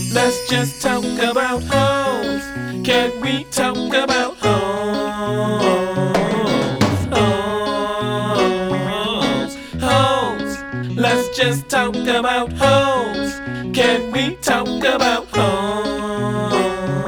Let's just talk about hoes. Can we talk about hoes? Hoes. Let's just talk about hoes. Can we talk about hoes?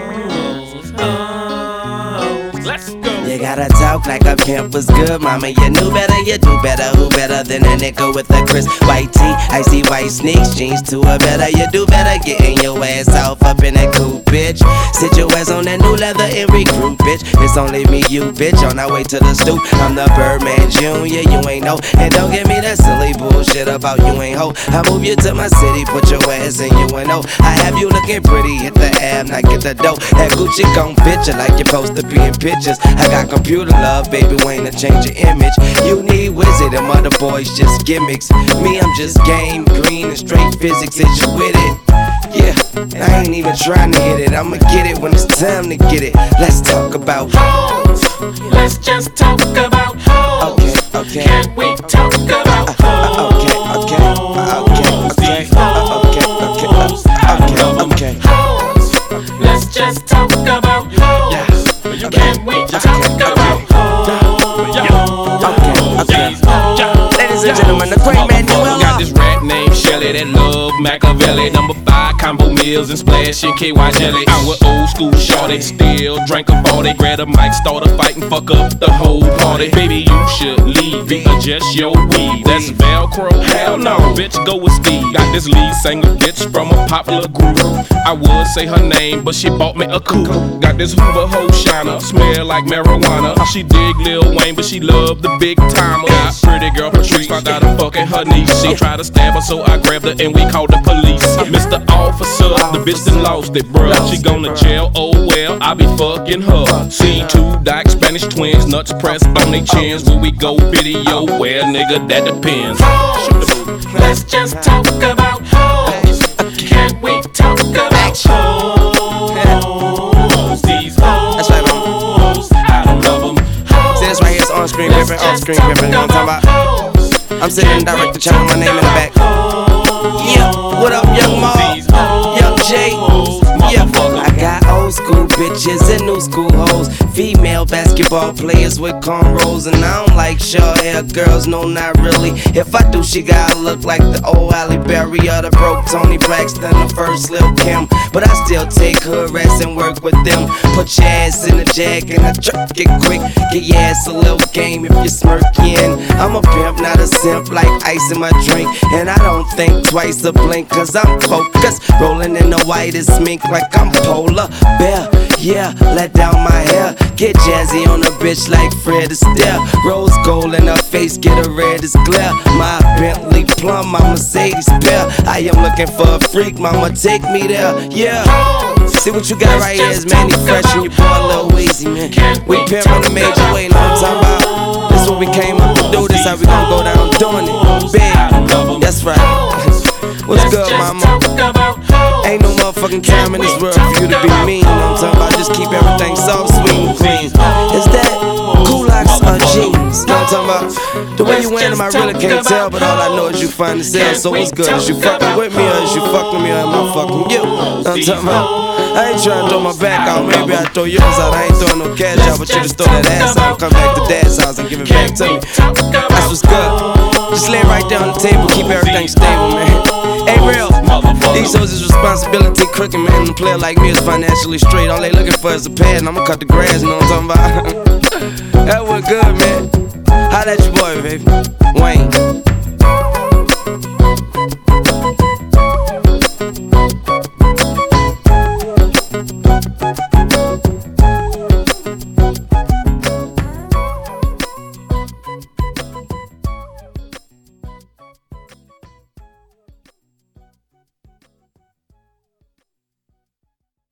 Let's go. You gotta talk like a pimp was good, mama. You knew better, you do better. Who better than a nigga with a crisp white tee? Icy white sneaks, jeans to a better. You do better, getting your ass off up in that coupe, bitch. Sit your ass on that new leather and recruit, bitch. It's only me, you, bitch, on our way to the stoop. I'm the Birdman Jr., you ain't know. And don't give me that silly bullshit about you ain't hoe. I move you to my city, put your ass in UNO. I have you looking pretty, hit the ab, not get the dough. That Gucci gon' picture like you're supposed to be in pictures. I got computer love, baby, Wayne, to change your image. You need wizard, them other boys just gimmicks. Me, I'm just game, green, and straight physics. Is you with it? Yeah, I ain't even trying to hit it. I'ma get it when it's time to get it. Let's talk about hoes. Let's just talk about hoes. Okay. Can we talk about hoes? Okay. Hoes. Let's just talk about hoes. Can we talk about hoes? Ladies and gentlemen, the great man Noel. Got this rat named Shelly that love Machiavelli. Number 5 combo meals and splashing KY jelly. I was old school shorty, still drink a 40. Grab a mic, start a fight and fuck up the whole party. Baby, you should leave, adjust your weave. That's Velcro, hell no, bitch, go with Steve. Got this lead singer bitch from a popular group. I would say her name, but she bought me a coupe. Got this Hoover hoe shiner, smell like marijuana. She dig Lil Wayne, but she love the big timer. Got pretty girl Patrice, found out I'm fucking her niece. She tried to stab her, so I grabbed her and we called the police. Mr. Officer, the bitch done lost it, bruh. She gone to jail, oh well, I be fucking her. Seen 2 dark Spanish twins, nuts pressed on they chins. Will we go video? Well, nigga, that depends. Let's just talk about hoes. Can we talk about hoes? These hoes, I don't love them. See this right here is on-screen pimpin', off-screen pimpin', you know what I'm talking about? I'm sitting in direct channel, my name in the back. Yeah, what up, young Mo? Young Jay. Yeah, I got old school bitches and new school hoes. Female basketball players with cornrows. And I don't like short hair girls, no, not really. If I do, she gotta look like the old Halle Berry or the broke Tony Braxton, the first Lil' Kim. But I still take her ass and work with them. Put your ass in the jag and I jerk it quick. Get your ass a little game if you smirking. I'm a pimp, not a simp, like ice in my drink. And I don't think twice a blink, cause I'm focused. Rolling in the whitest mink like I'm polar bear. Yeah, let down my hair. Get jazzy on a bitch like Fred Astaire. Rose gold in her face, get her red as glare. My Bentley plum, my Mercedes pair. I am looking for a freak, mama, take me there. Yeah. See what you got right here is Manny Fresh and your boy Lil Weezy, man. We pimpin' the major way, know what I'm talking about? This what we came up to do, this how we gon' go down doing it. Big, that's right. What's good, mama? Ain't no motherfucking time in this world for you to be mean, you know what I'm talking about? Just keep everything soft, sweet, and clean. Is that Kulaks or jeans? You know what I'm talking about? The way you wearing them, I really can't tell, but all I know is you find the sale. So what's good? Is you fucking with me or is you fucking me or am I fucking you? You know what I'm talking about? I ain't trying to throw my back out, maybe I throw yours out. I ain't throwing no cash out, but you just throw that ass out and come back to dad's house and give it back to me. That's what's good. Just lay right there on the table, keep everything stable, man. Hey, real, these hoes is responsibility crooked, man. A player like me is financially straight. All they looking for is a pad, and I'ma cut the grass, you know what I'm talking about? That was good, man. Holla at your boy, baby. Wayne.